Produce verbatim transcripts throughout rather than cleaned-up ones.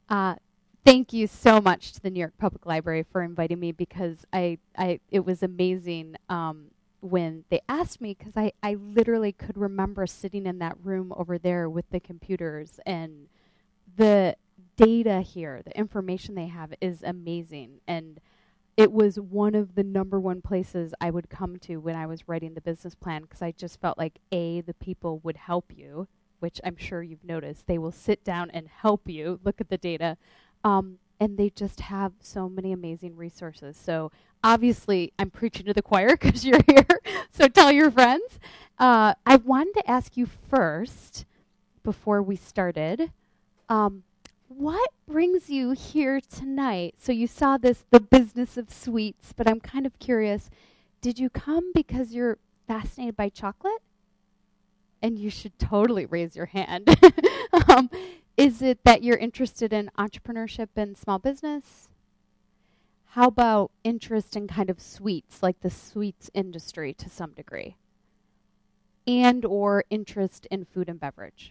Uh, thank you so much to the New York Public Library for inviting me because I, I it was amazing um, when they asked me because I, I literally could remember sitting in that room over there with the computers and the data here, the information they have is amazing. And it was one of the number one places I would come to when I was writing the business plan because I just felt like, A, the people would help you, which I'm sure you've noticed. They will sit down and help you look at the data. Um, and they just have so many amazing resources. So obviously, I'm preaching to the choir because you're here. So tell your friends. Uh, I wanted to ask you first, before we started, um, what brings you here tonight? So you saw this, the business of sweets, but I'm kind of curious. Did you come because you're fascinated by chocolate? And you should totally raise your hand. um, is it that you're interested in entrepreneurship and small business? How about interest in kind of sweets, like the sweets industry to some degree? And or interest in food and beverage?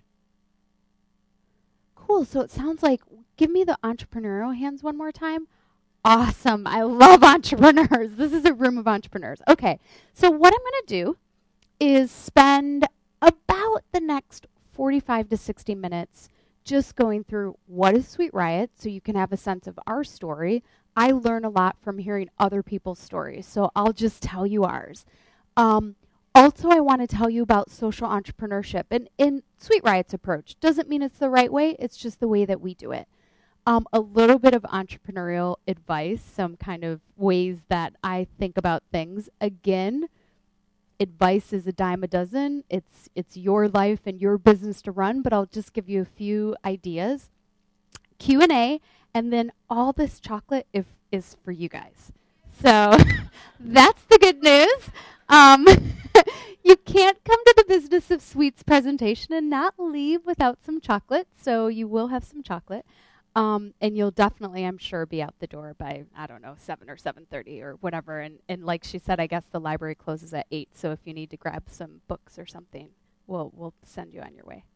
Cool. So it sounds like, give me the entrepreneurial hands one more time. Awesome. I love entrepreneurs. This is a room of entrepreneurs. Okay. So what I'm going to do is spend about the next forty-five to sixty minutes just going through what is Sweet Riot so you can have a sense of our story. I learn a lot from hearing other people's stories, so I'll just tell you ours. Um, Also, I want to tell you about social entrepreneurship. And in Sweet Riot's approach, doesn't mean it's the right way, it's just the way that we do it. Um, a little bit of entrepreneurial advice, some kind of ways that I think about things. Again, advice is a dime a dozen. It's it's your life and your business to run, but I'll just give you a few ideas. Q and A, and then all this chocolate if, is for you guys. So that's the good news. Um, you can't come to the business of sweets presentation and not leave without some chocolate. So you will have some chocolate. Um, and you'll definitely, I'm sure, be out the door by, I don't know, seven or seven thirty or whatever. And, and like she said, I guess the library closes at eight. So if you need to grab some books or something, we'll, we'll send you on your way.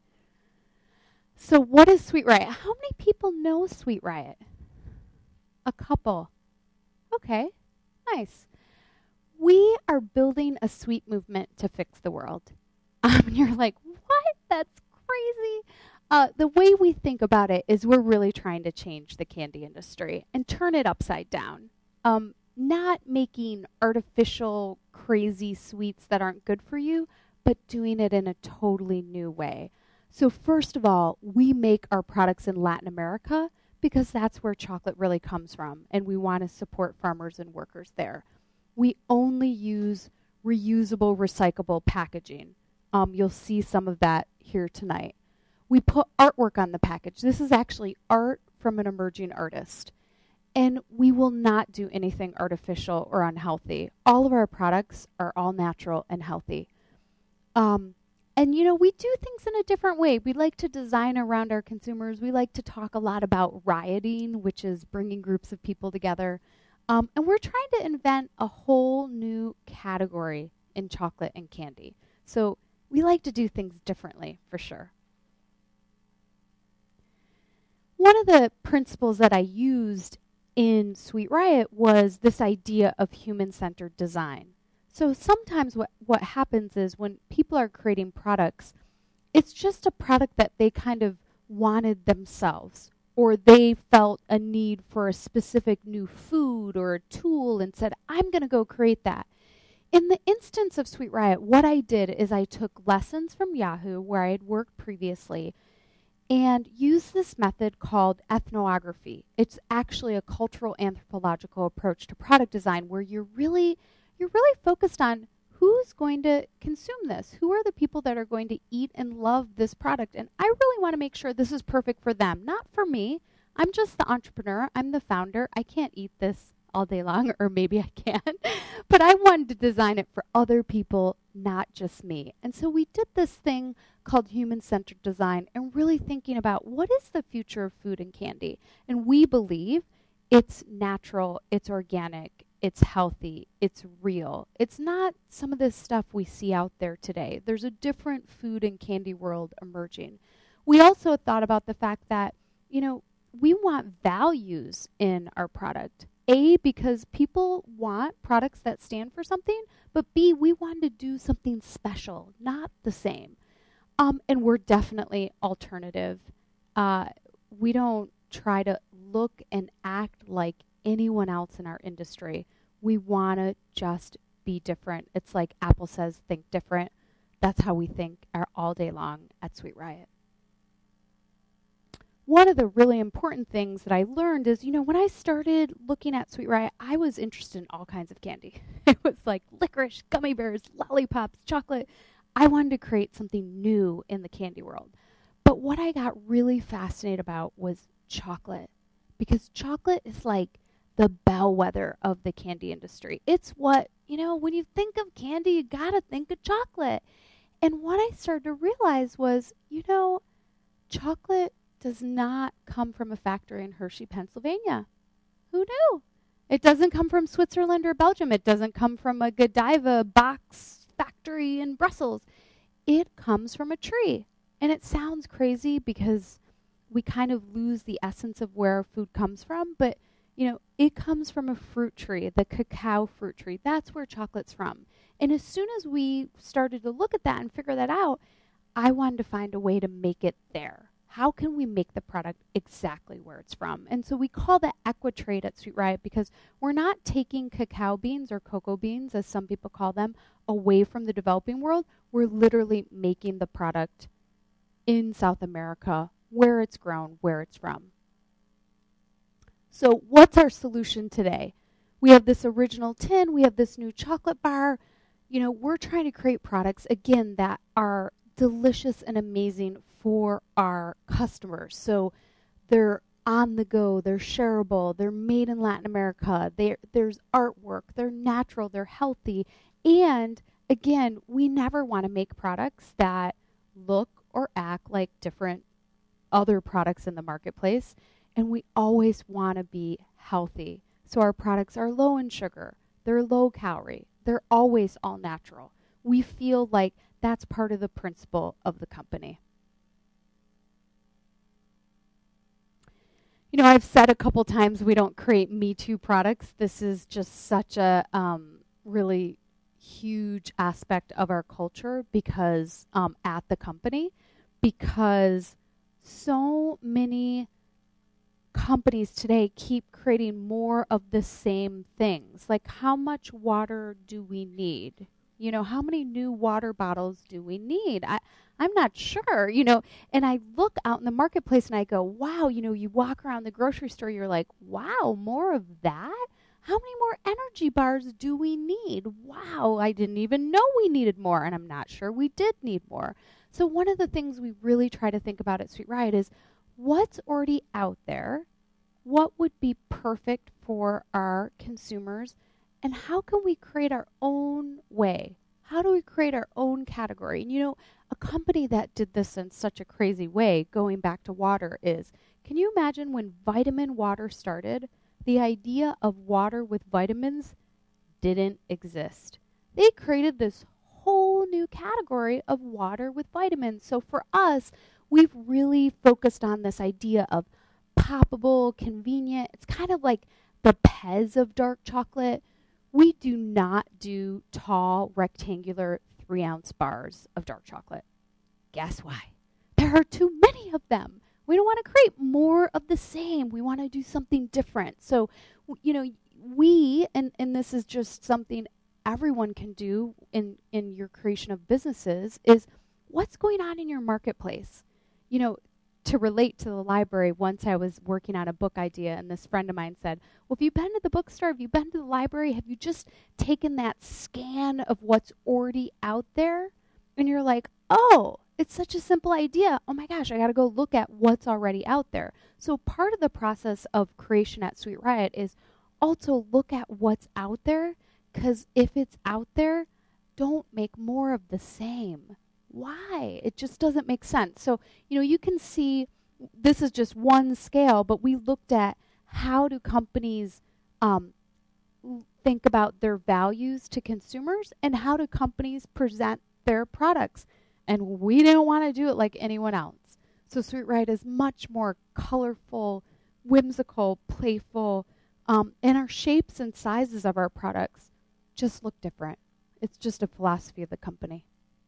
So what is Sweet Riot? How many people know Sweet Riot? A couple. Okay, nice. We are building a sweet movement to fix the world. Um, and you're like, what? That's crazy. Uh, the way we think about it is we're really trying to change the candy industry and turn it upside down. Um, not making artificial, crazy sweets that aren't good for you, but doing it in a totally new way. So first of all, we make our products in Latin America because that's where chocolate really comes from, and we want to support farmers and workers there. We only use reusable, recyclable packaging. Um, you'll see some of that here tonight. We put artwork on the package. This is actually art from an emerging artist. And we will not do anything artificial or unhealthy. All of our products are all natural and healthy. Um, and, you know, we do things in a different way. We like to design around our consumers. We like to talk a lot about rioting, which is bringing groups of people together. Um, and we're trying to invent a whole new category in chocolate and candy. So we like to do things differently, for sure. One of the principles that I used in Sweet Riot was this idea of human-centered design. So sometimes what, what happens is when people are creating products, it's just a product that they kind of wanted themselves, or they felt a need for a specific new food or a tool and said, I'm going to go create that. In the instance of Sweet Riot, what I did is I took lessons from Yahoo, where I had worked previously, and used this method called ethnography. It's actually a cultural anthropological approach to product design where you're really, you're really focused on who's going to consume this? Who are the people that are going to eat and love this product? And I really want to make sure this is perfect for them, not for me. I'm just the entrepreneur. I'm the founder. I can't eat this all day long, or maybe I can. But I wanted to design it for other people, not just me. And so we did this thing called human-centered design and really thinking about what is the future of food and candy. And we believe it's natural, it's organic, it's healthy, it's real. It's not some of this stuff we see out there today. There's a different food and candy world emerging. We also thought about the fact that, you know, we want values in our product. A, because people want products that stand for something, but B, we want to do something special, not the same. Um, and we're definitely alternative. Uh, we don't try to look and act like anyone else in our industry. We want to just be different. It's like Apple says, think different. That's how we think our, all day long at Sweet Riot. One of the really important things that I learned is, you know, when I started looking at Sweet Riot, I was interested in all kinds of candy. It was like licorice, gummy bears, lollipops, chocolate. I wanted to create something new in the candy world. But what I got really fascinated about was chocolate, because chocolate is like the bellwether of the candy industry. It's what, you know, when you think of candy, you got to think of chocolate. And what I started to realize was, you know, chocolate does not come from a factory in Hershey, Pennsylvania. Who knew? It doesn't come from Switzerland or Belgium. It doesn't come from a Godiva box factory in Brussels. It comes from a tree. And it sounds crazy because we kind of lose the essence of where food comes from, but you know, it comes from a fruit tree, the cacao fruit tree. That's where chocolate's from. And as soon as we started to look at that and figure that out, I wanted to find a way to make it there. How can we make the product exactly where it's from? And so we call that Equitrade at Sweet Riot, because we're not taking cacao beans or cocoa beans, as some people call them, away from the developing world. We're literally making the product in South America, where it's grown, where it's from. So what's our solution today? We have this original tin. We have this new chocolate bar. You know, we're trying to create products, again, that are delicious and amazing for our customers. So they're on the go, they're shareable, they're made in Latin America, they're, there's artwork, they're natural, they're healthy. And again, we never want to make products that look or act like different other products in the marketplace. And we always want to be healthy. So our products are low in sugar, they're low calorie, they're always all natural. We feel like that's part of the principle of the company. You know, I've said a couple times we don't create Me Too products. This is just such a um, really huge aspect of our culture because um, at the company, because so many companies today keep creating more of the same things. Like, how much water do we need? You know, how many new water bottles do we need? I, I'm not sure, you know, and I look out in the marketplace and I go, wow, you know, you walk around the grocery store, you're like, wow, more of that? How many more energy bars do we need? Wow, I didn't even know we needed more, and I'm not sure we did need more. So one of the things we really try to think about at Sweet Riot is what's already out there, what would be perfect for our consumers, and how can we create our own way? How do we create our own category? And you know, a company that did this in such a crazy way, going back to water, is, can you imagine when vitamin water started? The idea of water with vitamins didn't exist. They created this whole new category of water with vitamins. So for us, we've really focused on this idea of poppable, convenient. It's kind of like the Pez of dark chocolate. We do not do tall, rectangular, three-ounce bars of dark chocolate. Guess why? There are too many of them. We don't want to create more of the same. We want to do something different. So, you know, we, and, and this is just something everyone can do in, in your creation of businesses, is what's going on in your marketplace? You know, to relate to the library, once I was working on a book idea, and this friend of mine said, well, have you been to the bookstore? Have you been to the library? Have you just taken that scan of what's already out there? And you're like, oh, it's such a simple idea. Oh my gosh, I got to go look at what's already out there. So part of the process of creation at Sweet Riot is also look at what's out there, because if it's out there, don't make more of the same. Why? It just doesn't make sense. So, you know, you can see this is just one scale, but we looked at how do companies um, think about their values to consumers, and how do companies present their products. And we didn't want to do it like anyone else. So Sweet Riot is much more colorful, whimsical, playful, um, and our shapes and sizes of our products just look different. It's just a philosophy of the company.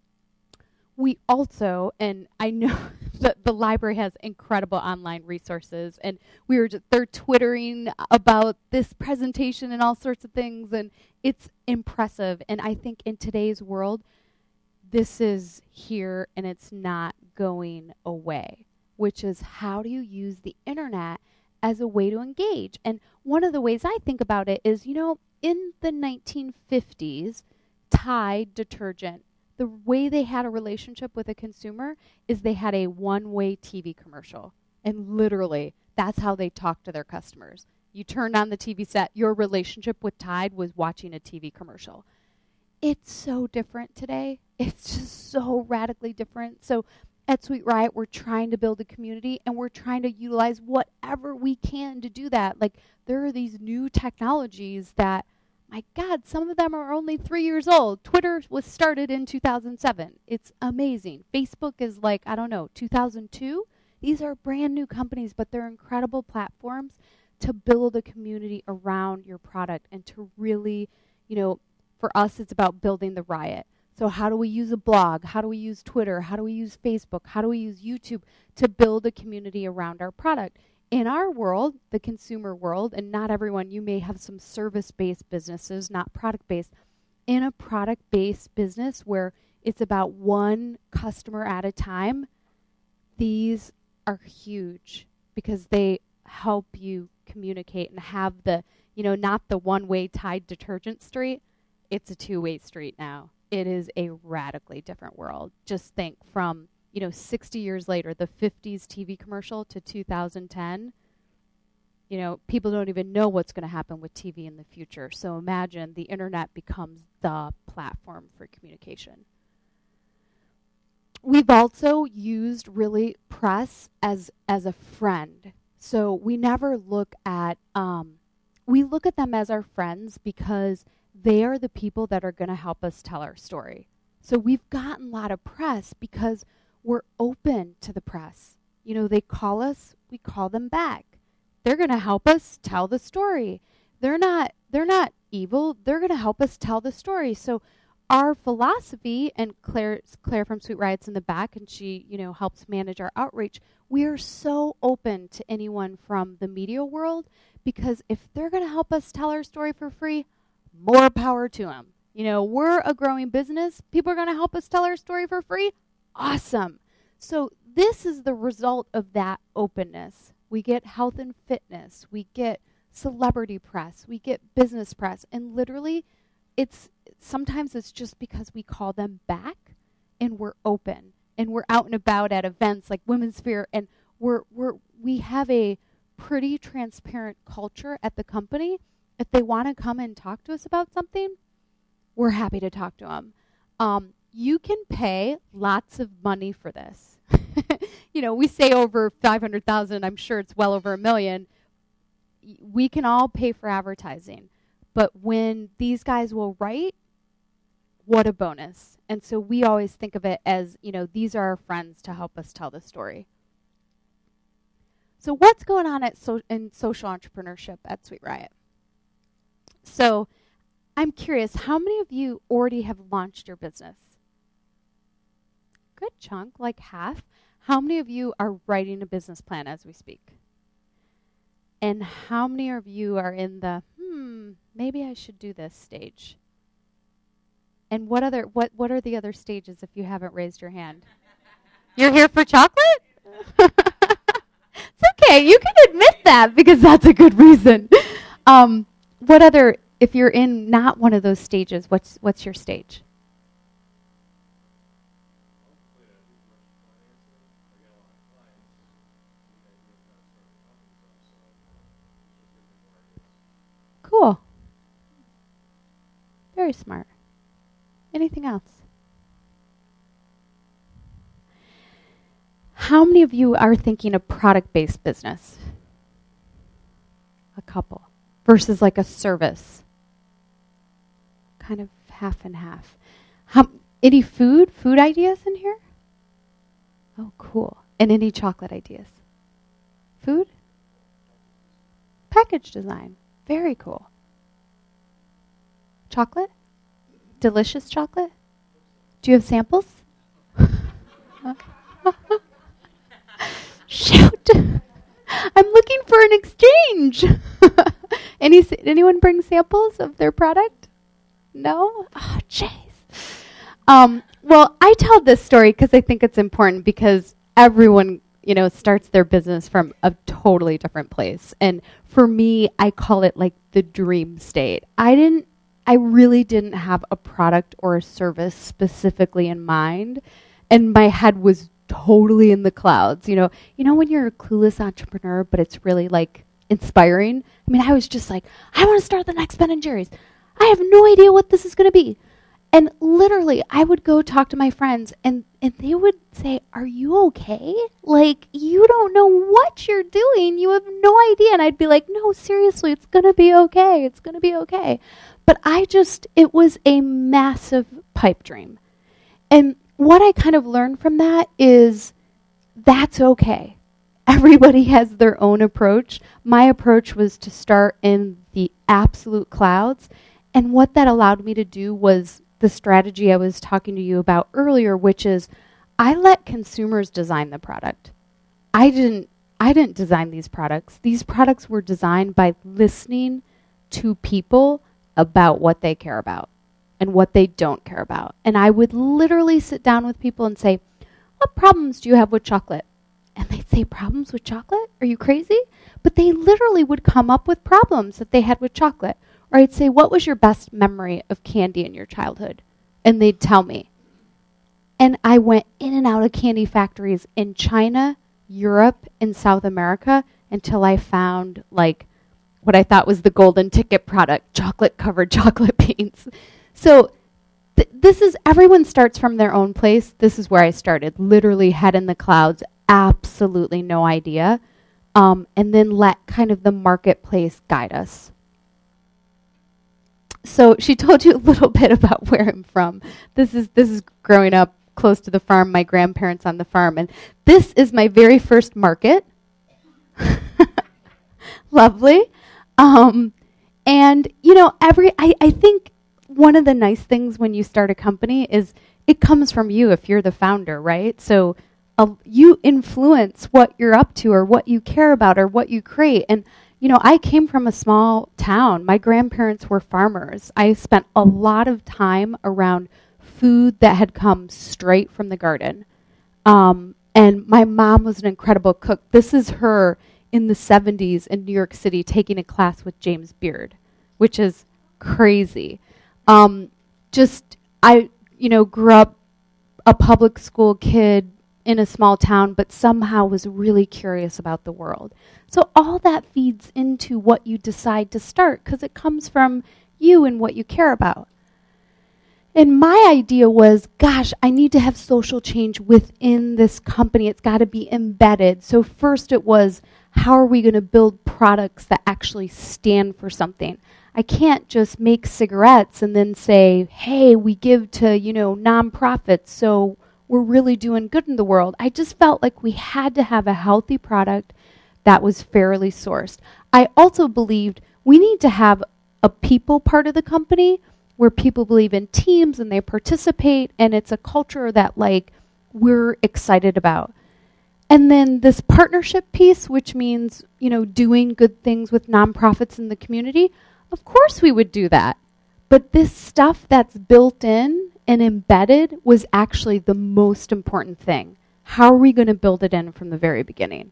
We also, and I know that the library has incredible online resources, and we were just, they're twittering about this presentation and all sorts of things, and it's impressive. And I think in today's world, this is here and it's not going away, which is how do you use the internet as a way to engage? And one of the ways I think about it is, you know, in the nineteen fifties, Tide detergent, the way they had a relationship with a consumer is they had a one-way T V commercial. And literally, that's how they talked to their customers. You turned on the T V set, your relationship with Tide was watching a T V commercial. It's so different today. It's just so radically different. So at Sweet Riot, we're trying to build a community, and we're trying to utilize whatever we can to do that. Like, there are these new technologies that, my God, some of them are only three years old. Twitter was started in two thousand seven. It's amazing. Facebook is like, I don't know, two thousand two? These are brand new companies, but they're incredible platforms to build a community around your product and to really, you know, for us, it's about building the Riot. So how do we use a blog? How do we use Twitter? How do we use Facebook? How do we use YouTube to build a community around our product? In our world, the consumer world, and not everyone, you may have some service-based businesses, not product-based. In a product-based business where it's about one customer at a time, these are huge because they help you communicate and have the, you know, not the one-way Tide detergent street. It's a two-way street now. It is a radically different world. Just think from, you know, sixty years later, the fifties T V commercial to two thousand ten, you know, people don't even know what's going to happen with T V in the future. So imagine the internet becomes the platform for communication. We've also used really press as as a friend. So we never look at, um, we look at them as our friends because they are the people that are going to help us tell our story. So we've gotten a lot of press because we're open to the press. You know, they call us, we call them back. They're going to help us tell the story. They're not they're not evil. They're going to help us tell the story. So our philosophy, and Claire Claire from Sweet Riot's in the back, and she, you know, helps manage our outreach. We are so open to anyone from the media world because if they're going to help us tell our story for free, more power to them. You know, we're a growing business. People are going to help us tell our story for free. Awesome. So this is the result of that openness. We get health and fitness. We get celebrity press. We get business press. And literally, it's sometimes it's just because we call them back and we're open. And we're out and about at events like Women's Fair. And we're we're we have a pretty transparent culture at the company. If they want to come and talk to us about something, we're happy to talk to them. Um, you can pay lots of money for this. You know, we say over five hundred thousand. I'm sure it's well over a million. We can all pay for advertising. But when these guys will write, what a bonus. And so we always think of it as, you know, these are our friends to help us tell the story. So what's going on at so in social entrepreneurship at Sweet Riot? So I'm curious, how many of you already have launched your business? Good chunk, like half. How many of you are writing a business plan as we speak? And how many of you are in the, hmm, maybe I should do this stage? And what other what what are the other stages if you haven't raised your hand? You're here for chocolate? It's okay. You can admit that because that's a good reason. Um, what other, if you're in not one of those stages, what's what's your stage? Cool. Very smart. Anything else? How many of you are thinking a product-based business? A couple. Versus like a service. Kind of half and half. How, any food? Food ideas in here? Oh, cool. And any chocolate ideas? Food? package design. Very cool. Chocolate? Delicious chocolate? Do you have samples? Shoot! I'm looking for an exchange. Any anyone bring samples of their product? No? Oh, jeez. Um, well, I tell this story because I think it's important because everyone, you know, starts their business from a totally different place. And for me, I call it like the dream state. I didn't, I really didn't have a product or a service specifically in mind. And my head was totally in the clouds. You know, you know when you're a clueless entrepreneur, but it's really like inspiring? I mean, I was just like, I want to start the next Ben and Jerry's. I have no idea what this is going to be. And literally, I would go talk to my friends, and, and they would say, are you okay? Like, you don't know what you're doing. You have no idea. And I'd be like, no, seriously, it's going to be okay. It's going to be okay. But I just, it was a massive pipe dream. And what I kind of learned from that is that's okay. Everybody has their own approach. My approach was to start in the absolute clouds. And what that allowed me to do was the strategy I was talking to you about earlier, which is I let consumers design the product. I didn't I didn't design these products. These products were designed by listening to people about what they care about and what they don't care about. And I would literally sit down with people and say, what problems do you have with chocolate? And they'd say, problems with chocolate? Are you crazy? But they literally would come up with problems that they had with chocolate. Or I'd say, what was your best memory of candy in your childhood? And they'd tell me. And I went in and out of candy factories in China, Europe, and South America until I found like what I thought was the golden ticket product, chocolate-covered chocolate beans. So th- this is, everyone starts from their own place. This is where I started, literally head in the clouds, absolutely no idea. Um, and then let kind of the marketplace guide us. So she told you a little bit about where I'm from. This is this is growing up close to the farm, my grandparents on the farm. And this is my very first market. Lovely. Um, and, you know, every I, I think one of the nice things when you start a company is it comes from you if you're the founder, right? So uh, you influence what you're up to or what you care about or what you create. And you know, I came from a small town. My grandparents were farmers. I spent a lot of time around food that had come straight from the garden. Um, and my mom was an incredible cook. This is her in the seventies in New York City taking a class with James Beard, which is crazy. Um, just, I, you know, grew up a public school kid in a small town, but somehow was really curious about the world. So all that feeds into what you decide to start because it comes from you and what you care about. And my idea was, gosh, I need to have social change within this company. It's got to be embedded. So first it was, how are we going to build products that actually stand for something? I can't just make cigarettes and then say, hey, we give to, you know, nonprofits, so we're really doing good in the world. I just felt like we had to have a healthy product that was fairly sourced. I also believed we need to have a people part of the company where people believe in teams and they participate and it's a culture that like we're excited about. And then this partnership piece, which means, you know, doing good things with nonprofits in the community, of course we would do that. But this stuff that's built in and embedded was actually the most important thing. How are we going to build it in from the very beginning?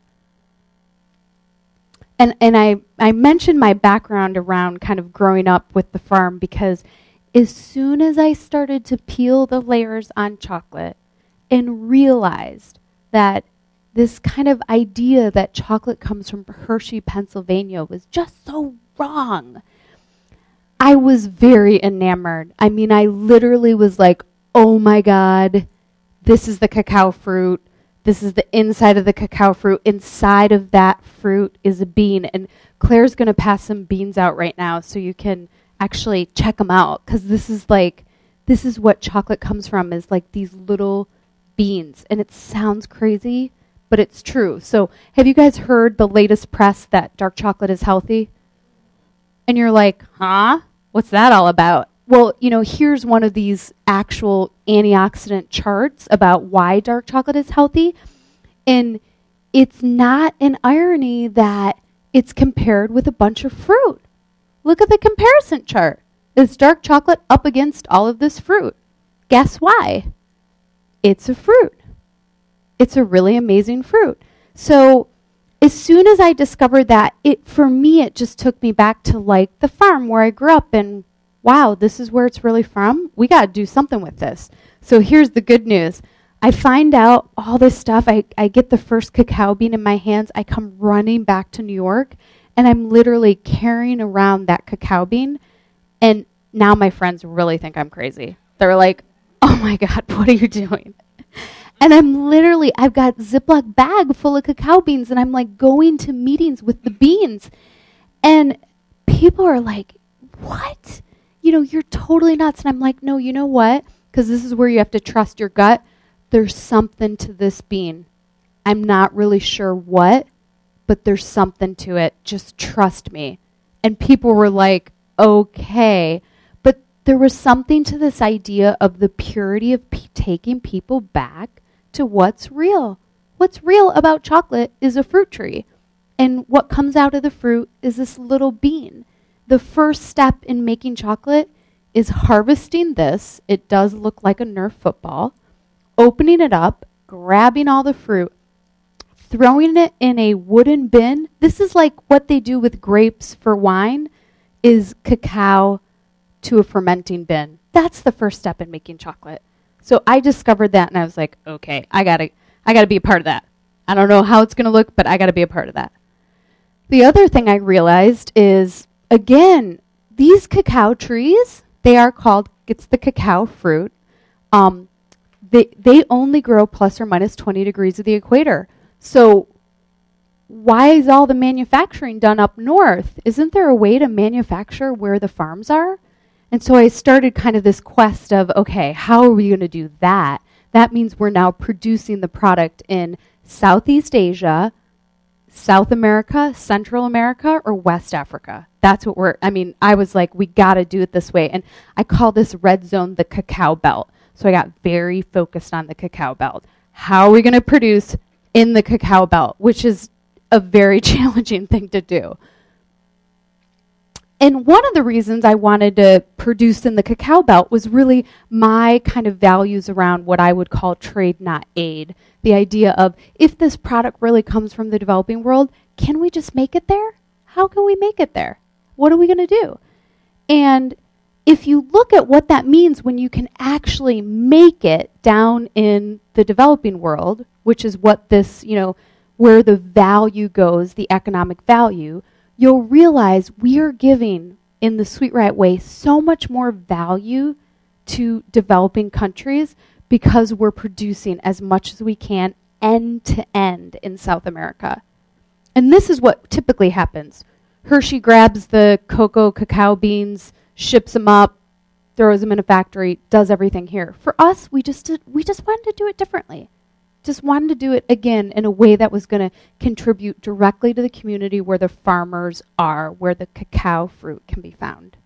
And and I, I mentioned my background around kind of growing up with the farm because as soon as I started to peel the layers on chocolate and realized that this kind of idea that chocolate comes from Hershey, Pennsylvania was just so wrong, I was very enamored. I mean, I literally was like, oh my God, this is the cacao fruit. This is the inside of the cacao fruit. Inside of that fruit is a bean. And Claire's going to pass some beans out right now so you can actually check them out. Because this is like, this is what chocolate comes from, is like these little beans. And it sounds crazy, but it's true. So have you guys heard the latest press that dark chocolate is healthy? And you're like, huh? What's that all about? Well, you know, here's one of these actual antioxidant charts about why dark chocolate is healthy. And it's not an irony that it's compared with a bunch of fruit. Look at the comparison chart. Is dark chocolate up against all of this fruit? Guess why? It's a fruit. It's a really amazing fruit. So as soon as I discovered that, it for me, it just took me back to like the farm where I grew up, and wow, this is where it's really from. We got to do something with this. So here's the good news. I find out all this stuff. I, I get the first cacao bean in my hands. I come running back to New York, and I'm literally carrying around that cacao bean. And now my friends really think I'm crazy. They're like, oh my God, what are you doing? And I'm literally, I've got Ziploc bag full of cacao beans, and I'm like going to meetings with the beans. And people are like, what? You know, you're totally nuts. And I'm like, no, you know what? Because this is where you have to trust your gut. There's something to this bean. I'm not really sure what, but there's something to it. Just trust me. And people were like, okay. But there was something to this idea of the purity of p- taking people back to what's real. What's real about chocolate is a fruit tree. And what comes out of the fruit is this little bean. The first step in making chocolate is harvesting this. It does look like a Nerf football. Opening it up, grabbing all the fruit, throwing it in a wooden bin. This is like what they do with grapes for wine, is cacao to a fermenting bin. That's the first step in making chocolate. So I discovered that, and I was like, okay, I gotta, I gotta be a part of that. I don't know how it's gonna look, but I gotta be a part of that. The other thing I realized is, again, these cacao trees, they are called, it's the cacao fruit. Um, they they only grow plus or minus twenty degrees of the equator. So why is all the manufacturing done up north? Isn't there a way to manufacture where the farms are? And so I started kind of this quest of, okay, how are we going to do that? That means we're now producing the product in Southeast Asia, South America, Central America, or West Africa. That's what we're, I mean, I was like, we got to do it this way. And I call this red zone the cacao belt. So I got very focused on the cacao belt. How are we going to produce in the cacao belt, which is a very challenging thing to do. And one of the reasons I wanted to produce in the cacao belt was really my kind of values around what I would call trade, not aid. The idea of, if this product really comes from the developing world, can we just make it there? How can we make it there? What are we going to do? And if you look at what that means when you can actually make it down in the developing world, which is what this, you know, where the value goes, the economic value, you'll realize we are giving, in the Sweet Riot way, so much more value to developing countries because we're producing as much as we can end to end in South America. And this is what typically happens. Hershey grabs the cocoa, cacao beans, ships them up, throws them in a factory, does everything here. For us, we just did, we just wanted to do it differently. Just wanted to do it, again, in a way that was going to contribute directly to the community where the farmers are, where the cacao fruit can be found.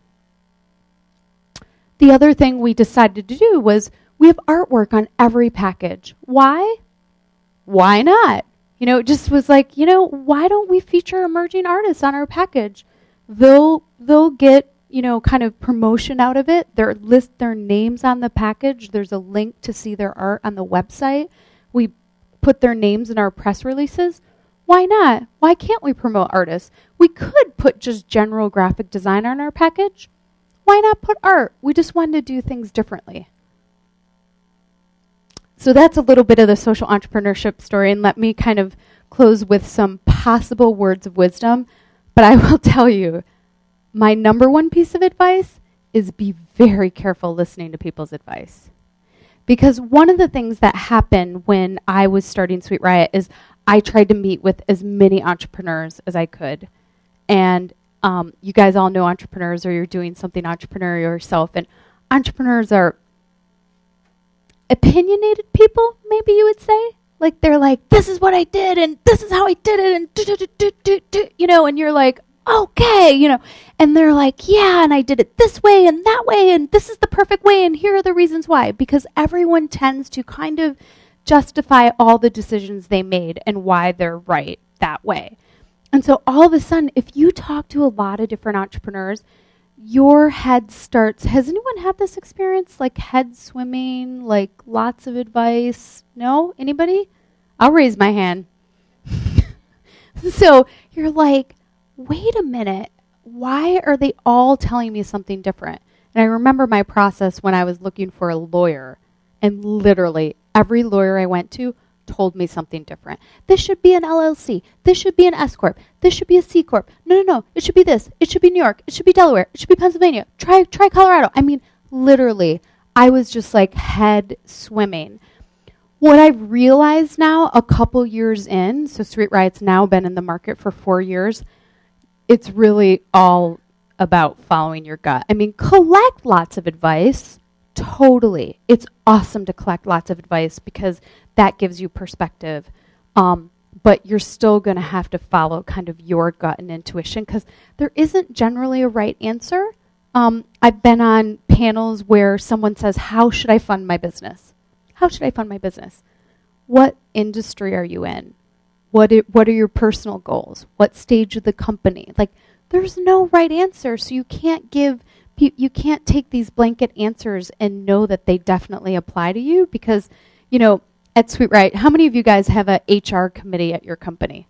The other thing we decided to do was we have artwork on every package. Why? Why not? You know, it just was like, you know, why don't we feature emerging artists on our package? They'll they'll get, you know, kind of promotion out of it. They'll list their names on the package. There's a link to see their art on the website. We put their names in our press releases. Why not? Why can't we promote artists? We could put just general graphic design on our package. Why not put art? We just wanted to do things differently. So that's a little bit of the social entrepreneurship story, and let me kind of close with some possible words of wisdom. But I will tell you, my number one piece of advice is be very careful listening to people's advice. Because one of the things that happened when I was starting Sweet Riot is I tried to meet with as many entrepreneurs as I could. And um, you guys all know entrepreneurs, or you're doing something entrepreneurial yourself. And entrepreneurs are opinionated people, maybe you would say. Like, they're like, this is what I did, and this is how I did it, and do, do, do, do, do, do, you know, and you're like, okay, you know, and they're like, yeah, and I did it this way and that way, and this is the perfect way, and here are the reasons why. Because everyone tends to kind of justify all the decisions they made and why they're right that way. And so all of a sudden, if you talk to a lot of different entrepreneurs, your head starts, has anyone had this experience? Like head swimming, like lots of advice? No? Anybody? I'll raise my hand. So you're like, wait a minute, why are they all telling me something different? And I remember my process when I was looking for a lawyer, and literally every lawyer I went to told me something different. This should be an L L C. This should be an S Corp. This should be a C Corp. No, no, no. It should be this. It should be New York. It should be Delaware. It should be Pennsylvania. Try, try Colorado. I mean, literally, I was just like head swimming. What I've realized now, a couple years in, so Sweet Riot's now been in the market for four years, it's really all about following your gut. I mean, collect lots of advice, totally. It's awesome to collect lots of advice because that gives you perspective. Um, but you're still going to have to follow kind of your gut and intuition because there isn't generally a right answer. Um, I've been on panels where someone says, how should I fund my business? How should I fund my business? What industry are you in? What I- what are your personal goals? What stage of the company? Like, there's no right answer, so you can't give, you can't take these blanket answers and know that they definitely apply to you because, you know, at Sweet Riot, how many of you guys have a H R committee at your company?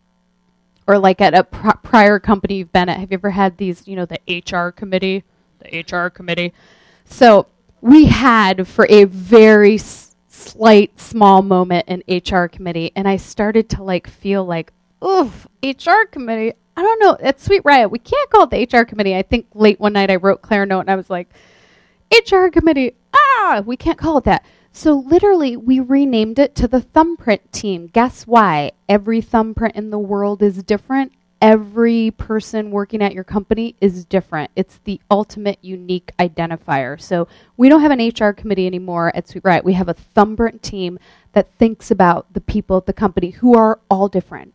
Or like at a pr- prior company you've been at, have you ever had these, you know, the H R committee? The H R committee. So we had for a very s- slight, small moment an H R committee, and I started to like feel like, oof, H R committee. I don't know. At Sweet Riot, we can't call it the H R committee. I think late one night I wrote Claire a note, and I was like, H R committee. Ah, we can't call it that. So literally, we renamed it to the Thumbprint team. Guess why? Every thumbprint in the world is different. Every person working at your company is different. It's the ultimate unique identifier. So we don't have an H R committee anymore at Sweet Riot. We have a thumbprint team that thinks about the people at the company who are all different.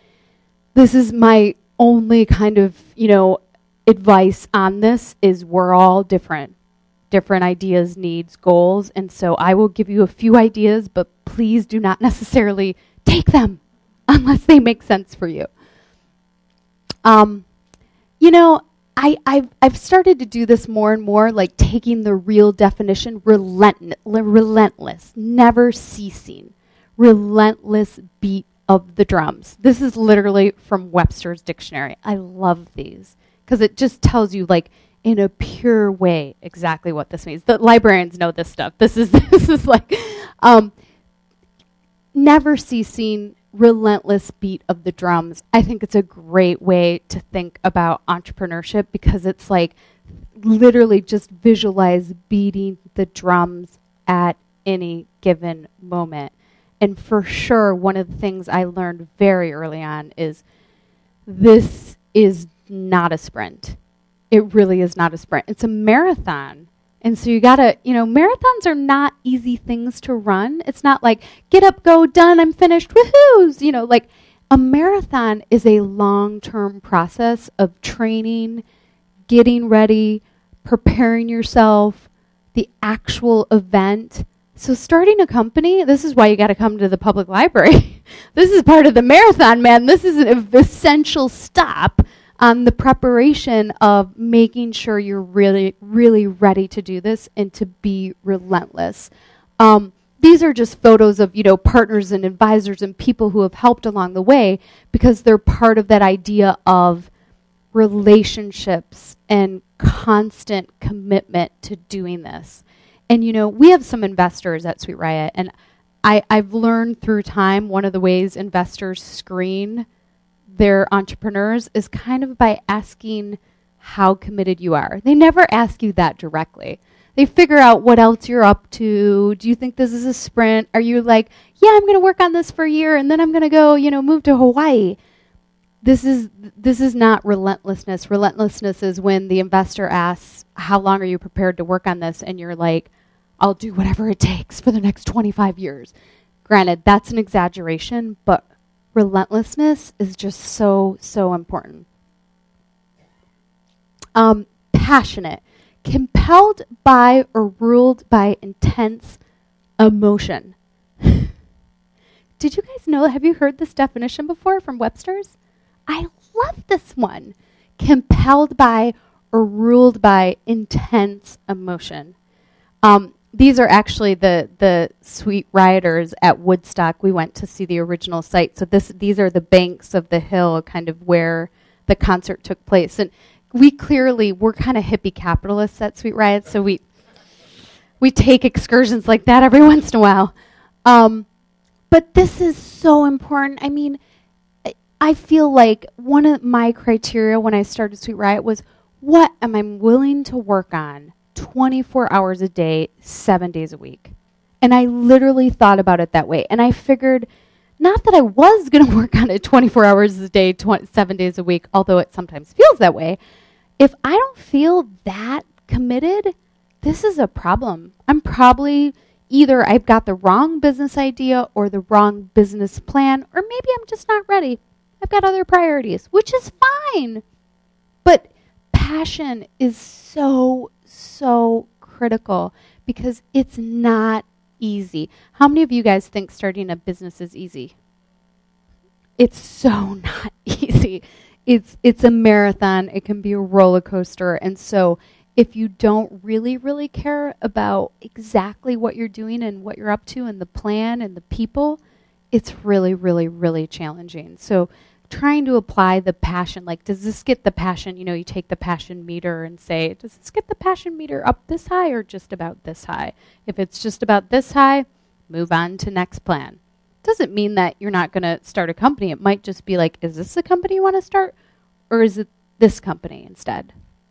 This is my only kind of, you know, advice on this is we're all different. Different ideas, needs, goals. And so I will give you a few ideas, but please do not necessarily take them unless they make sense for you. Um, you know, I, I've, I've started to do this more and more, like taking the real definition, relent, relentless, never ceasing, relentless beat of the drums. This is literally from Webster's Dictionary. I love these because it just tells you, like, in a pure way exactly what this means. The librarians know this stuff. This is this is like um, never ceasing, relentless beat of the drums. I think it's a great way to think about entrepreneurship because it's like literally just visualize beating the drums at any given moment. And for sure, one of the things I learned very early on is this is not a sprint. It really is not a sprint. It's a marathon. And so you gotta, you know, marathons are not easy things to run. It's not like, get up, go, done, I'm finished, woohoo! You know, like a marathon is a long-term process of training, getting ready, preparing yourself, the actual event. So starting a company, this is why you gotta come to the public library. This is part of the marathon, man. This is an essential stop on the preparation of making sure you're really, really ready to do this and to be relentless. Um, these are just photos of, you know, partners and advisors and people who have helped along the way because they're part of that idea of relationships and constant commitment to doing this. And, you know, we have some investors at Sweet Riot, and I, I've learned through time one of the ways investors screen their entrepreneurs is kind of by asking how committed you are. They never ask you that directly. They figure out what else you're up to. Do you think this is a sprint? Are you like, yeah, I'm going to work on this for a year and then I'm going to go, you know, move to Hawaii. This is this is not relentlessness. Relentlessness is when the investor asks, how long are you prepared to work on this? And you're like, I'll do whatever it takes for the next twenty-five years. Granted, that's an exaggeration, but relentlessness is just so, so important. Um, passionate, compelled by or ruled by intense emotion. Did you guys know, have you heard this definition before from Webster's? I love this one. Compelled by or ruled by intense emotion. Um, these are actually the the Sweet Rioters at Woodstock. We went to see the original site. So this these are the banks of the hill, kind of where the concert took place. And we clearly, we're kind of hippie capitalists at Sweet Riot, so we we take excursions like that every once in a while. Um, but this is so important. I mean, I feel like one of my criteria when I started Sweet Riot was, what am I willing to work on twenty-four hours a day, seven days a week? And I literally thought about it that way. And I figured, not that I was going to work on it twenty-four hours a day, twenty, seven days a week, although it sometimes feels that way. If I don't feel that committed, this is a problem. I'm probably either I've got the wrong business idea or the wrong business plan, or maybe I'm just not ready. I've got other priorities, which is fine. But passion is so, so critical because it's not easy. How many of you guys think starting a business is easy? It's so not easy. It's it's a marathon. It can be a roller coaster. And so if you don't really, really care about exactly what you're doing and what you're up to and the plan and the people, it's really, really, really challenging. So trying to apply the passion, like, does this get the passion? You know, you take the passion meter and say, does this get the passion meter up this high or just about this high? If it's just about this high, move on to next plan. Doesn't mean that you're not going to start a company. It might just be like, is this the company you want to start? Or is it this company instead?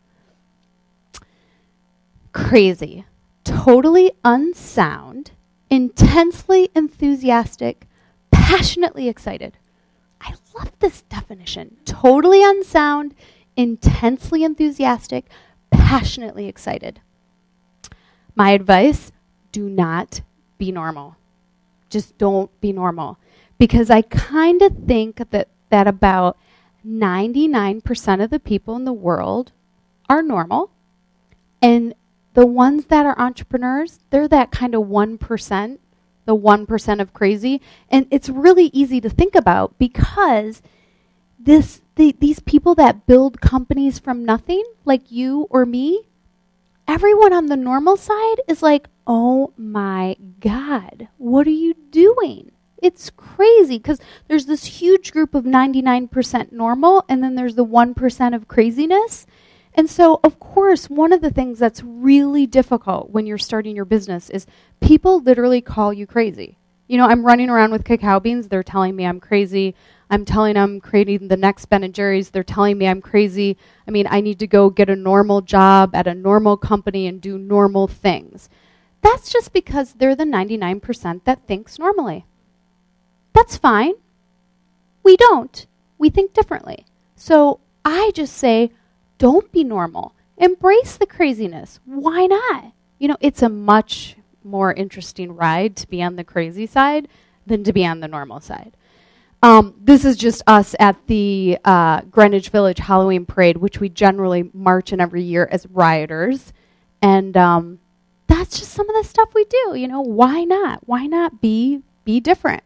Crazy, totally unsound, intensely enthusiastic, passionately excited. I love this definition. Totally unsound, intensely enthusiastic, passionately excited. My advice, do not be normal. Just don't be normal. Because I kind of think that, that about ninety-nine percent of the people in the world are normal. And the ones that are entrepreneurs, they're that kind of one percent, the one percent of crazy. And it's really easy to think about because this the, these people that build companies from nothing, like you or me, everyone on the normal side is like, oh my God, what are you doing? It's crazy because there's this huge group of ninety-nine percent normal and then there's the one percent of craziness. And so, of course, one of the things that's really difficult when you're starting your business is people literally call you crazy. You know, I'm running around with cacao beans. They're telling me I'm crazy. I'm telling them I'm creating the next Ben and Jerry's. They're telling me I'm crazy. I mean, I need to go get a normal job at a normal company and do normal things. That's just because they're the ninety-nine percent that thinks normally. That's fine. We don't. We think differently. So I just say, don't be normal. Embrace the craziness. Why not? You know, it's a much more interesting ride to be on the crazy side than to be on the normal side. Um, this is just us at the uh, Greenwich Village Halloween Parade, which we generally march in every year as rioters. And um, that's just some of the stuff we do. You know, why not? Why not be be different?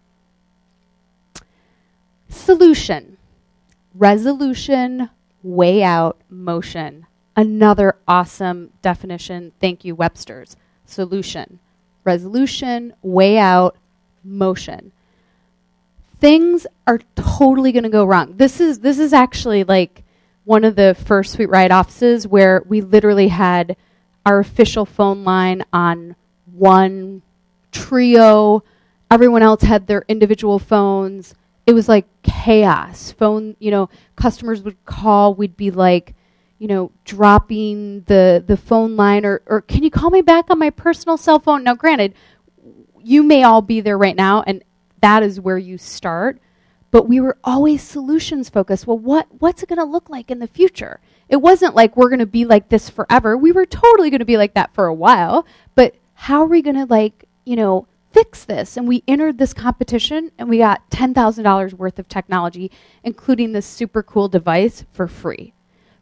Solution, resolution, way out, motion. Another awesome definition. Thank you, Webster's. Solution, resolution, way out, motion. Things are totally going to go wrong. This is this is actually like one of the first Sweet Riot offices where we literally had our official phone line on one trio. Everyone else had their individual phones. It was like chaos. Phone, you know, customers would call. We'd be like, you know, dropping the the phone line or, or can you call me back on my personal cell phone? Now, granted, you may all be there right now, and that is where you start. But we were always solutions focused. Well, what what's it going to look like in the future? It wasn't like we're going to be like this forever. We were totally going to be like that for a while. But how are we going to, like, you know, fix this? And we entered this competition and we got ten thousand dollars worth of technology, including this super cool device for free.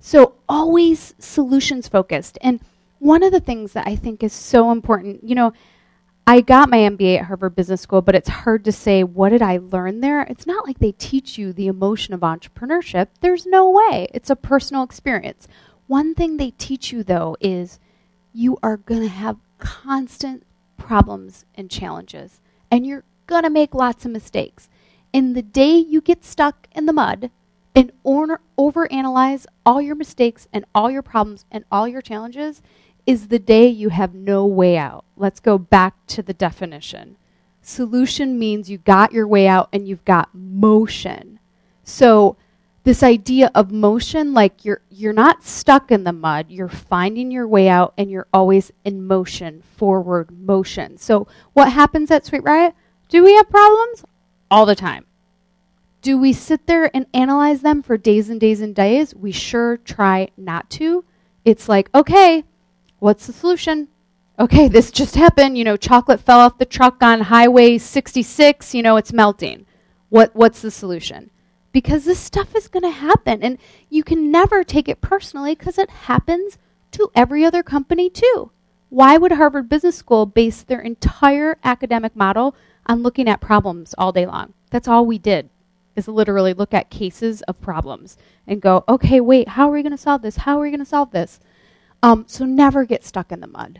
So always solutions focused. And one of the things that I think is so important, you know, I got my M B A at Harvard Business School, but it's hard to say, what did I learn there? It's not like they teach you the emotion of entrepreneurship. There's no way. It's a personal experience. One thing they teach you, though, is you are going to have constant problems and challenges, and you're going to make lots of mistakes. And the day you get stuck in the mud and or- overanalyze all your mistakes and all your problems and all your challenges is the day you have no way out. Let's go back to the definition. Solution means you got your way out and you've got motion. So this idea of motion, like you're you're not stuck in the mud, you're finding your way out and you're always in motion, forward motion. So what happens at Sweet Riot? Do we have problems? All the time. Do we sit there and analyze them for days and days and days? We sure try not to. It's like, okay, what's the solution? Okay, this just happened. You know, chocolate fell off the truck on Highway sixty-six. You know, it's melting. What What's the solution? Because this stuff is going to happen. And you can never take it personally because it happens to every other company too. Why would Harvard Business School base their entire academic model on looking at problems all day long? That's all we did, is literally look at cases of problems and go, okay, wait, how are we going to solve this? How are we going to solve this? Um, so never get stuck in the mud.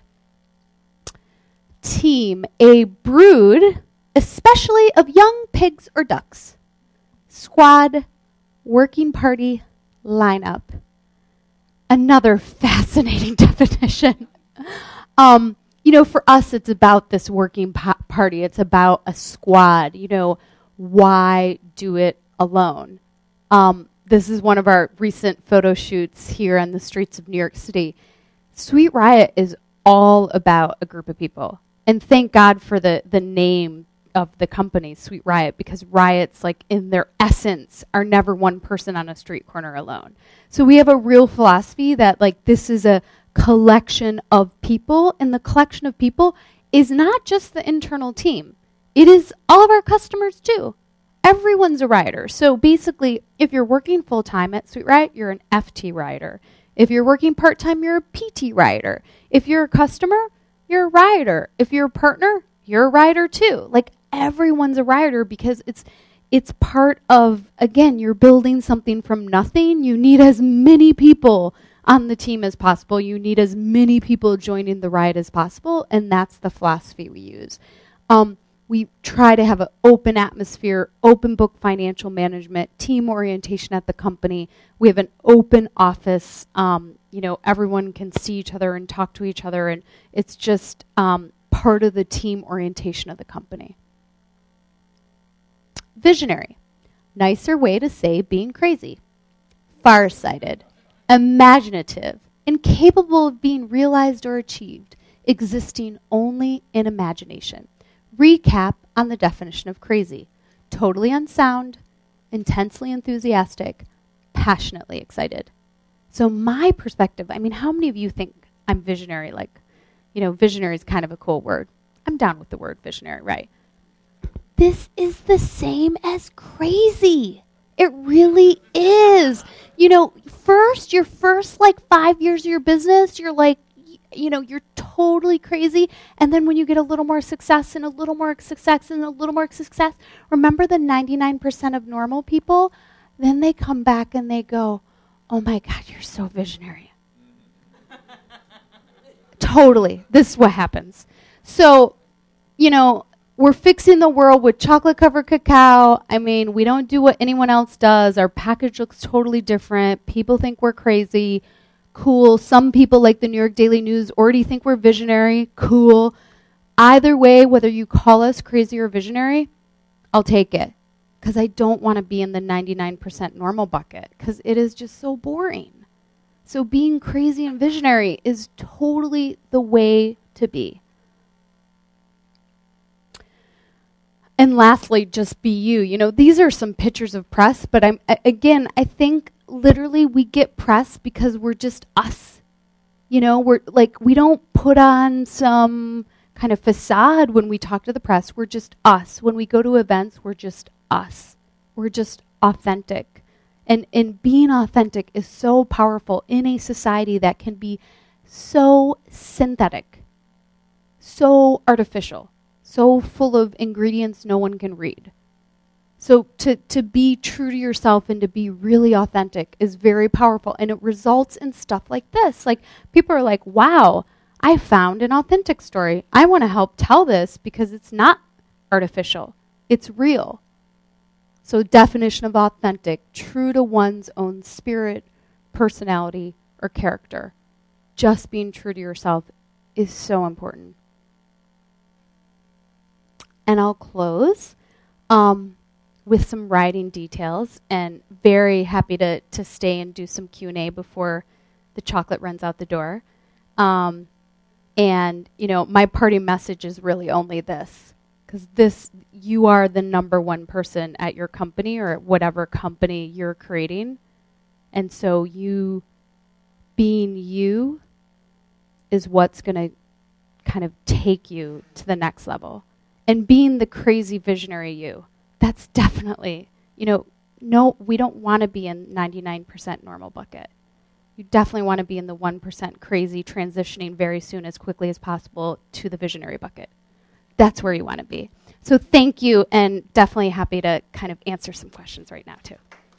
Team, a brood, especially of young pigs or ducks. Squad, working party, lineup. Another fascinating definition. um, you know, for us, it's about this working po- party. It's about a squad. You know, why do it alone? Um, this is one of our recent photo shoots here on the streets of New York City. Sweet Riot is all about a group of people. And thank God for the, the name of the company, Sweet Riot, because riots, like in their essence, are never one person on a street corner alone. So we have a real philosophy that like this is a collection of people, and the collection of people is not just the internal team. It is all of our customers too. Everyone's a rioter. So basically, if you're working full-time at Sweet Riot, you're an F T rioter. If you're working part-time, you're a P T rioter. If you're a customer, you're a rioter. If you're a partner, you're a rioter too. Like everyone's a rioter because it's it's part of, again, you're building something from nothing. You need as many people on the team as possible. You need as many people joining the riot as possible, and that's the philosophy we use. Um, we try to have an open atmosphere, open book financial management, team orientation at the company. We have an open office. Um, you know, everyone can see each other and talk to each other, and it's just um, part of the team orientation of the company. Visionary. Nicer way to say being crazy. Farsighted. Imaginative. Incapable of being realized or achieved. Existing only in imagination. Recap on the definition of crazy. Totally unsound, intensely enthusiastic, passionately excited. So my perspective, I mean, how many of you think I'm visionary? Like, you know, visionary is kind of a cool word. I'm down with the word visionary, right? This is the same as crazy. It really is. You know, first, your first like five years of your business, you're like, you know, you're totally crazy. And then when you get a little more success and a little more success and a little more success, remember the ninety-nine percent of normal people? Then they come back and they go, oh my God, you're so visionary. Totally. This is what happens. So, you know, we're fixing the world with chocolate-covered cacao. I mean, we don't do what anyone else does. Our package looks totally different. People think we're crazy. Cool. Some people, like the New York Daily News, already think we're visionary. Cool. Either way, whether you call us crazy or visionary, I'll take it. Because I don't want to be in the ninety-nine percent normal bucket. Because it is just so boring. So being crazy and visionary is totally the way to be. And lastly, just be you. You know, these are some pictures of press, but I'm again, I think literally we get press because we're just us. You know, we're like, we don't put on some kind of facade when we talk to the press. We're just us. When we go to events, we're just us. We're just authentic. And, and being authentic is so powerful in a society that can be so synthetic, so artificial, so full of ingredients no one can read. So to, to be true to yourself and to be really authentic is very powerful. And it results in stuff like this. Like, people are like, wow, I found an authentic story. I want to help tell this because it's not artificial. It's real. So definition of authentic, true to one's own spirit, personality, or character. Just being true to yourself is so important. And I'll close um, with some writing details, and very happy to, to stay and do some Q and A before the chocolate runs out the door. Um, and, you know, my party message is really only this. Because this, you are the number one person at your company or at whatever company you're creating. And so you, being you, is what's going to kind of take you to the next level. And being the crazy visionary you, that's definitely, you know, no, we don't want to be in ninety-nine percent normal bucket. You definitely want to be in the one percent crazy, transitioning very soon as quickly as possible to the visionary bucket. That's where you want to be. So thank you, and definitely happy to kind of answer some questions right now, too.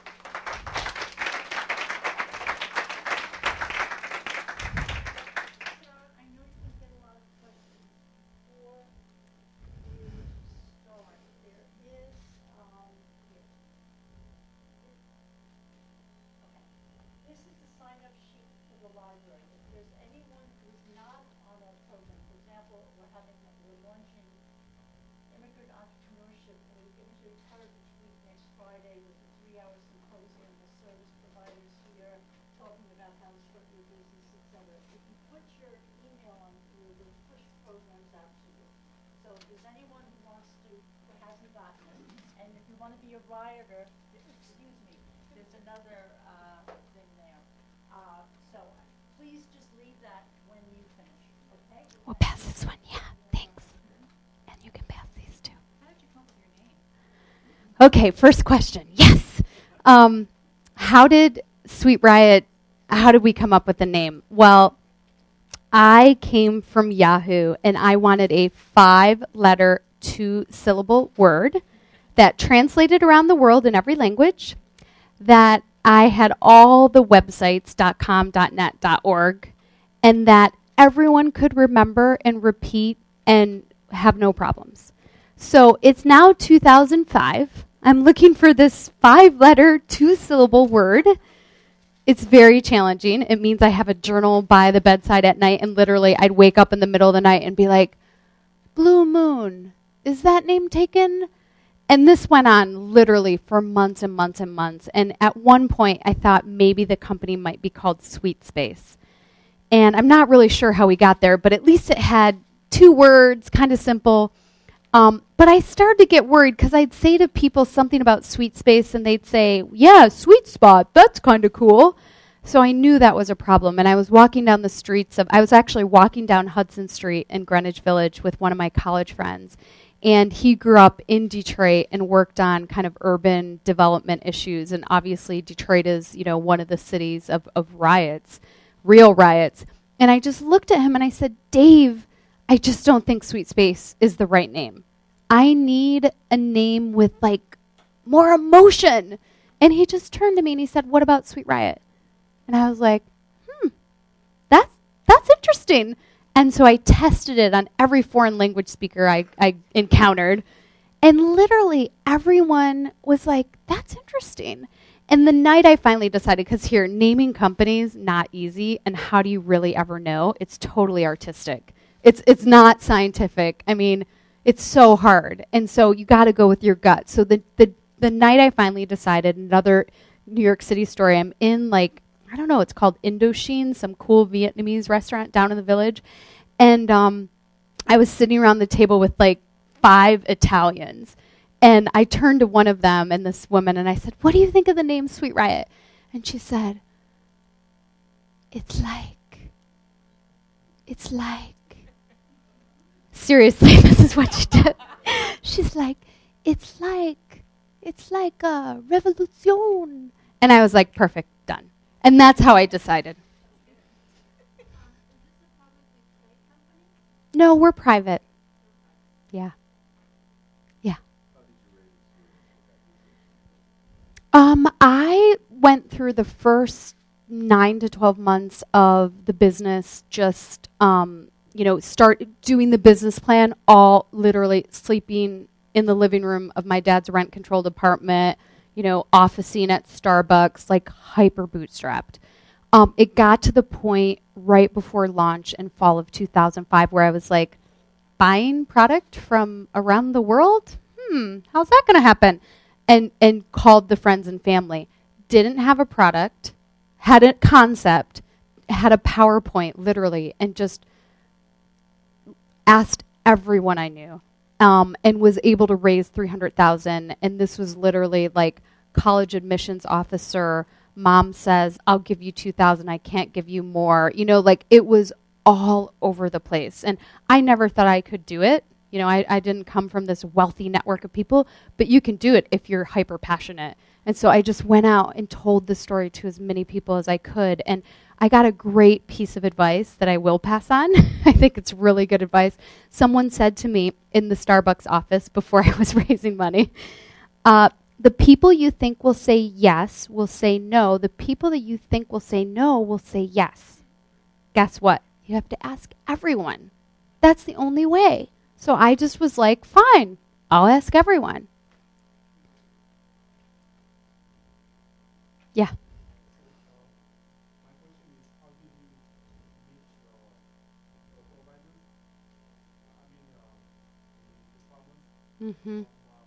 We'll pass this one, yeah, thanks. And you can pass these too. How did you come up with your name? Okay, first question, yes. Um, how did Sweet Riot, how did we come up with the name? Well, I came from Yahoo, and I wanted a five-letter, two-syllable word that translated around the world in every language, that I had all the websites, .com, .net, .org, and that everyone could remember and repeat and have no problems. So it's now two thousand five. I'm looking for this five-letter, two-syllable word. It's very challenging. It means I have a journal by the bedside at night, and literally I'd wake up in the middle of the night and be like, Blue Moon, is that name taken? And this went on literally for months and months and months. And at one point, I thought maybe the company might be called Sweet Space. And I'm not really sure how we got there, but at least it had two words, kind of simple. Um, but I started to get worried because I'd say to people something about Sweet Space, and they'd say, yeah, Sweet Spot, that's kind of cool. So I knew that was a problem. And I was walking down the streets of, I was actually walking down Hudson Street in Greenwich Village with one of my college friends. And he grew up in Detroit and worked on kind of urban development issues. And obviously Detroit is, you know, one of the cities of, of riots. Real riots. And I just looked at him and I said, Dave, I just don't think Sweet Space is the right name. I need a name with like more emotion. And he just turned to me and he said, what about Sweet Riot? And I was like, hmm, that's, that's interesting. And so I tested it on every foreign language speaker I, I encountered. And literally everyone was like, that's interesting. And the night I finally decided, because here, naming companies, not easy, and how do you really ever know? It's totally artistic. It's it's not scientific. I mean, it's so hard. And so you got to go with your gut. So the, the, the night I finally decided, another New York City story, I'm in like, I don't know, it's called Indochine, some cool Vietnamese restaurant down in the village. And um, I was sitting around the table with like five Italians. And I turned to one of them and this woman and I said, what do you think of the name Sweet Riot? And she said, it's like, it's like, seriously, this is what she did. She's like, it's like, it's like a revolution. And I was like, perfect, done. And that's how I decided. No, we're private. Yeah. Yeah. Um, I went through the first nine to twelve months of the business, just, um, you know, start doing the business plan, all literally sleeping in the living room of my dad's rent-controlled apartment, you know, officing at Starbucks, like hyper bootstrapped. Um, it got to the point right before launch in fall of two thousand five where I was like, buying product from around the world? Hmm, how's that going to happen? And and called the friends and family. Didn't have a product, had a concept, had a PowerPoint, literally, and just asked everyone I knew, um, and was able to raise three hundred thousand dollars. And this was literally like college admissions officer. Mom says, I'll give you two thousand dollars. I can't give you more. You know, like it was all over the place. And I never thought I could do it. You know, I, I didn't come from this wealthy network of people, but you can do it if you're hyper passionate. And so I just went out and told the story to as many people as I could. And I got a great piece of advice that I will pass on. I think it's really good advice. Someone said to me in the Starbucks office before I was raising money, uh, the people you think will say yes will say no. The people that you think will say no will say yes. Guess what? You have to ask everyone. That's the only way. So I just was like, fine, I'll ask everyone. Yeah. Mm-hmm.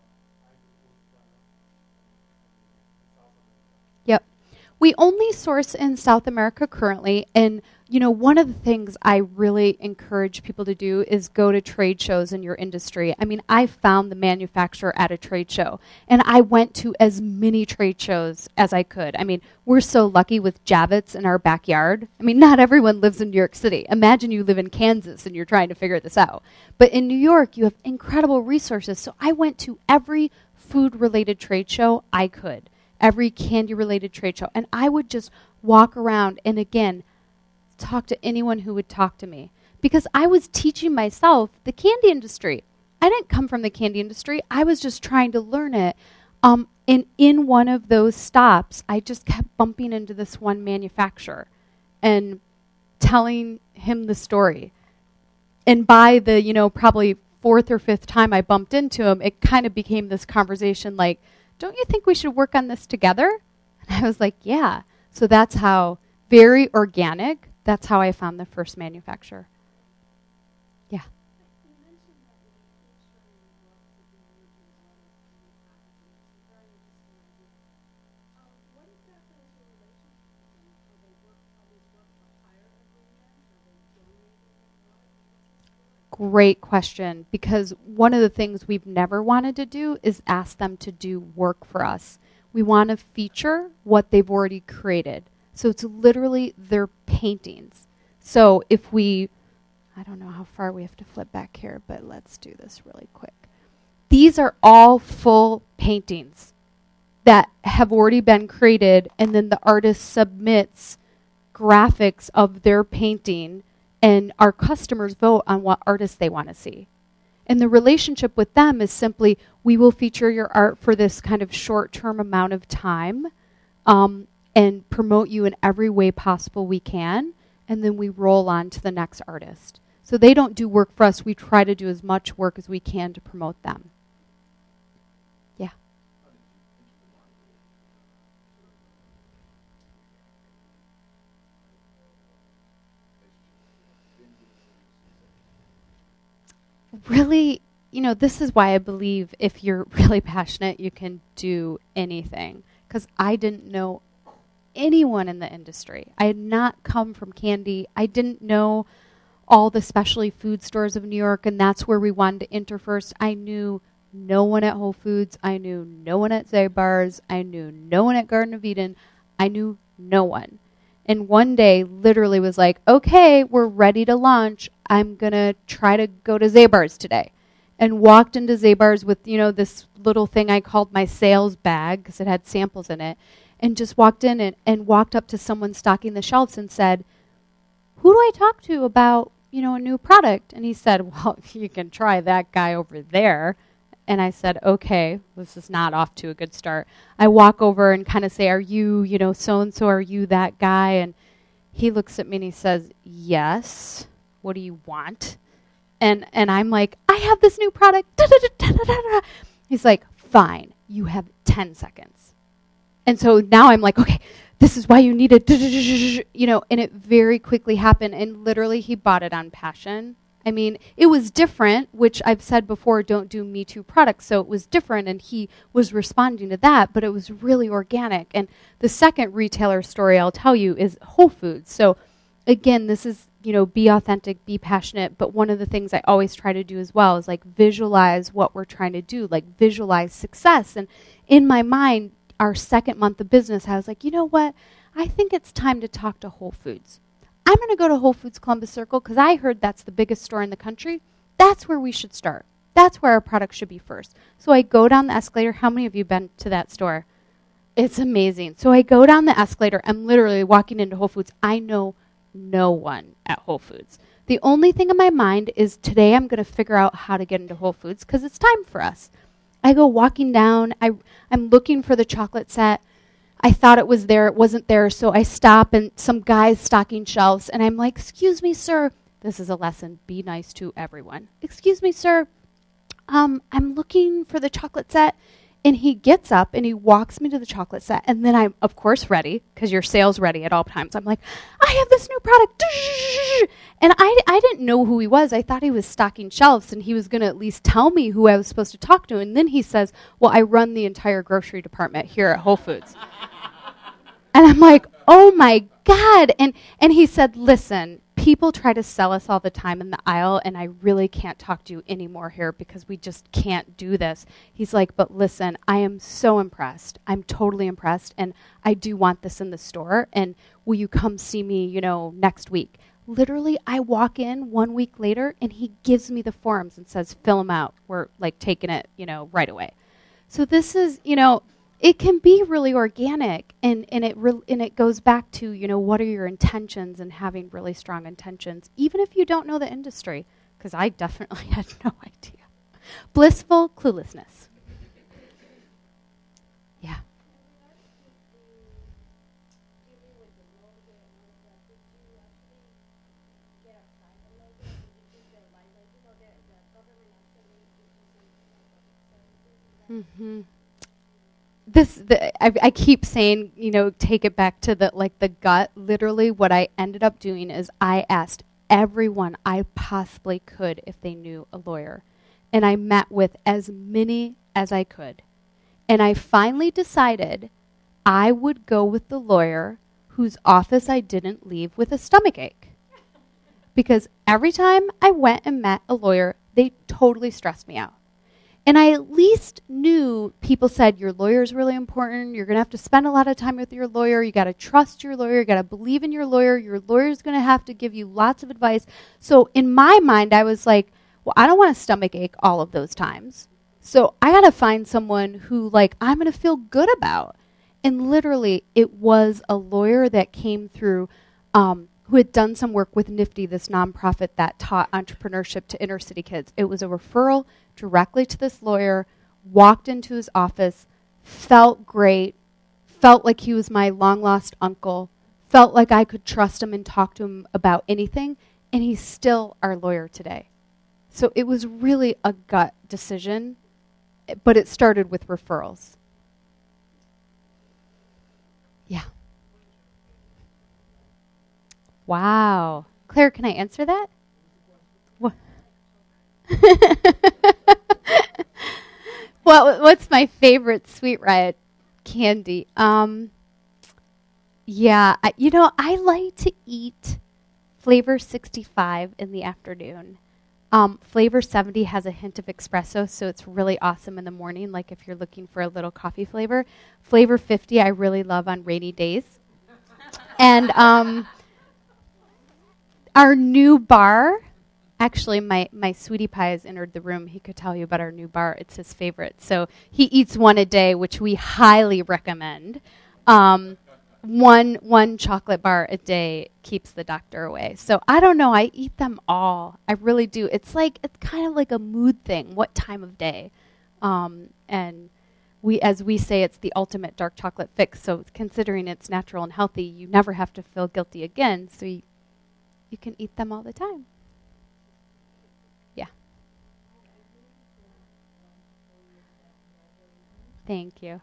Yep. We only source in South America currently, and you know, one of the things I really encourage people to do is go to trade shows in your industry. I mean, I found the manufacturer at a trade show, and I went to as many trade shows as I could. I mean, we're so lucky with Javits in our backyard. I mean, not everyone lives in New York City. Imagine you live in Kansas and you're trying to figure this out. But in New York, you have incredible resources. So I went to every food-related trade show I could, every candy-related trade show, and I would just walk around and, again, talk to anyone who would talk to me, because I was teaching myself the candy industry. I didn't come from the candy industry. I was just trying to learn it. Um, and in one of those stops, I just kept bumping into this one manufacturer and telling him the story. And by the, you know, probably fourth or fifth time I bumped into him, it kind of became this conversation like, don't you think we should work on this together? And I was like, yeah. So that's how, very organic, that's how I found the first manufacturer. Yeah. Great question, because one of the things we've never wanted to do is ask them to do work for us. We want to feature what they've already created. So it's literally their paintings. So if we, I don't know how far we have to flip back here, but let's do this really quick. These are all full paintings that have already been created, and then the artist submits graphics of their painting, and our customers vote on what artists they want to see. And the relationship with them is simply, we will feature your art for this kind of short-term amount of time, um, and promote you in every way possible we can, and then we roll on to the next artist. So they don't do work for us. We try to do as much work as we can to promote them. Yeah. Really, you know, this is why I believe if you're really passionate, you can do anything. Because I didn't know anyone in the industry. I had not come from candy. I didn't know all the specialty food stores of New York, and that's where we wanted to enter first. I knew no one at Whole Foods. I knew no one at Zabar's. I knew no one at Garden of Eden. I knew no one. And one day literally was like, okay, we're ready to launch. I'm going to try to go to Zabar's today. And walked into Zabar's with, you know, this little thing I called my sales bag because it had samples in it. and just walked in and, and walked up to someone stocking the shelves and said, who do I talk to about, you know, a new product? And he said, well, you can try that guy over there. And I said, okay, this is not off to a good start. I walk over and kind of say, are you, you know, so-and-so, are you that guy? And he looks at me and he says, yes, what do you want? And and I'm like, I have this new product. Da, da, da, da, da, da. He's like, fine, you have ten seconds. And so now I'm like, okay, this is why you need it, you know, and it very quickly happened. And literally he bought it on passion. I mean, it was different, which I've said before, don't do Me Too products. So it was different, and he was responding to that, but it was really organic. And the second retailer story I'll tell you is Whole Foods. So again, this is, you know, be authentic, be passionate. But one of the things I always try to do as well is like visualize what we're trying to do, like visualize success. And in my mind, our second month of business, I was like, you know what? I think it's time to talk to Whole Foods. I'm going to go to Whole Foods Columbus Circle because I heard that's the biggest store in the country. That's where we should start. That's where our product should be first. So I go down the escalator. How many of you have been to that store? It's amazing. So I go down the escalator. I'm literally walking into Whole Foods. I know no one at Whole Foods. The only thing in my mind is today I'm going to figure out how to get into Whole Foods because it's time for us. I go walking down. I, I'm looking for the chocolate set. I thought it was there. It wasn't there. So I stop, and some guy's stocking shelves. And I'm like, excuse me, sir. This is a lesson. Be nice to everyone. Excuse me, sir. Um, I'm looking for the chocolate set. And he gets up, and he walks me to the chocolate set. And then I'm, of course, ready, because you're sales ready at all times. I'm like, I have this new product. And I, I didn't know who he was. I thought he was stocking shelves, and he was going to at least tell me who I was supposed to talk to. And then he says, well, I run the entire grocery department here at Whole Foods. And I'm like, oh, my God. And and he said, listen, people try to sell us all the time in the aisle, and I really can't talk to you anymore here because we just can't do this. He's like, but listen, I am so impressed. I'm totally impressed, and I do want this in the store, and will you come see me, you know, next week? Literally, I walk in one week later, and he gives me the forms and says, fill them out. We're, like, taking it, you know, right away. So this is, you know, it can be really organic, and, and it re- and it goes back to, you know, what are your intentions and having really strong intentions, even if you don't know the industry, because I definitely had no idea. Blissful cluelessness. Yeah. Mm-hmm. This, the, I, I keep saying, you know, take it back to the, like the gut. Literally what I ended up doing is I asked everyone I possibly could if they knew a lawyer. And I met with as many as I could. And I finally decided I would go with the lawyer whose office I didn't leave with a stomach ache. Because every time I went and met a lawyer, they totally stressed me out. And I at least knew people said, your lawyer is really important. You're going to have to spend a lot of time with your lawyer. You got to trust your lawyer. You got to believe in your lawyer. Your lawyer is going to have to give you lots of advice. So in my mind, I was like, well, I don't want a stomach ache all of those times. So I got to find someone who, like, I'm going to feel good about. And literally, it was a lawyer that came through um, who had done some work with Nifty, this nonprofit that taught entrepreneurship to inner city kids. It was a referral directly to this lawyer, walked into his office, felt great, felt like he was my long-lost uncle, felt like I could trust him and talk to him about anything, and he's still our lawyer today. So it was really a gut decision, but it started with referrals. Yeah. Wow. Claire, can I answer that? What? Well, what's my favorite Sweet Riot candy? Um, yeah, I, you know, I like to eat Flavor sixty-five in the afternoon. Um, Flavor seventy has a hint of espresso, so it's really awesome in the morning, like if you're looking for a little coffee flavor. Flavor fifty I really love on rainy days. And um, our new bar, actually, my, my sweetie pie has entered the room. He could tell you about our new bar. It's his favorite. So he eats one a day, which we highly recommend. Um, one one chocolate bar a day keeps the doctor away. So I don't know. I eat them all. I really do. It's like it's kind of like a mood thing. What time of day? Um, and we, as we say, it's the ultimate dark chocolate fix. So considering it's natural and healthy, you never have to feel guilty again. So you, you can eat them all the time. Yeah. Thank you.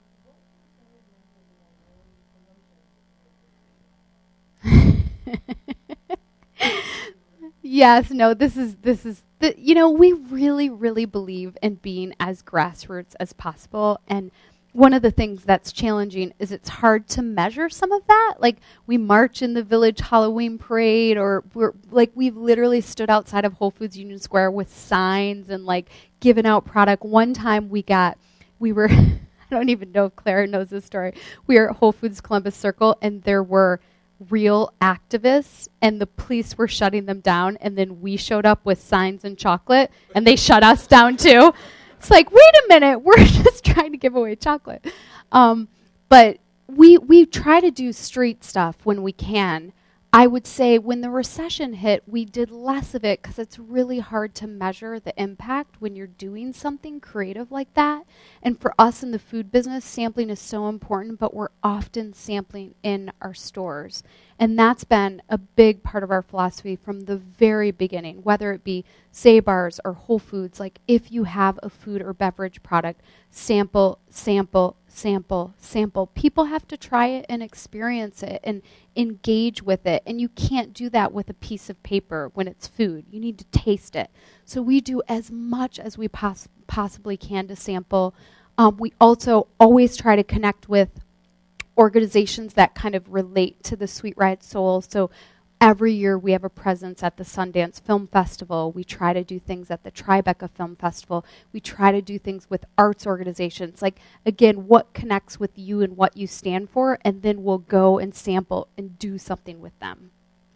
Yes, no, this is this is the, you know, we really really believe in being as grassroots as possible, and one of the things that's challenging is it's hard to measure some of that. Like we march in the village Halloween parade, or we're like we've literally stood outside of Whole Foods Union Square with signs and like given out product. One time we got we were I don't even know if Clara knows this story. We were at Whole Foods Columbus Circle, and there were real activists, and the police were shutting them down, and then we showed up with signs and chocolate, and they shut us down too. It's like, wait a minute, we're just trying to give away chocolate. Um, but we we try to do street stuff when we can. I would say when the recession hit, we did less of it because it's really hard to measure the impact when you're doing something creative like that. And for us in the food business, sampling is so important, but we're often sampling in our stores. And that's been a big part of our philosophy from the very beginning, whether it be Say-Bars or Whole Foods. Like if you have a food or beverage product, sample, sample, sample, sample. People have to try it and experience it and engage with it. And you can't do that with a piece of paper when it's food. You need to taste it. So we do as much as we poss- possibly can to sample. Um, we also always try to connect with organizations that kind of relate to the Sweet Riot Soul. So every year we have a presence at the Sundance Film Festival. We try to do things at the Tribeca Film Festival. We try to do things with arts organizations. Like, again, what connects with you and what you stand for, and then we'll go and sample and do something with them.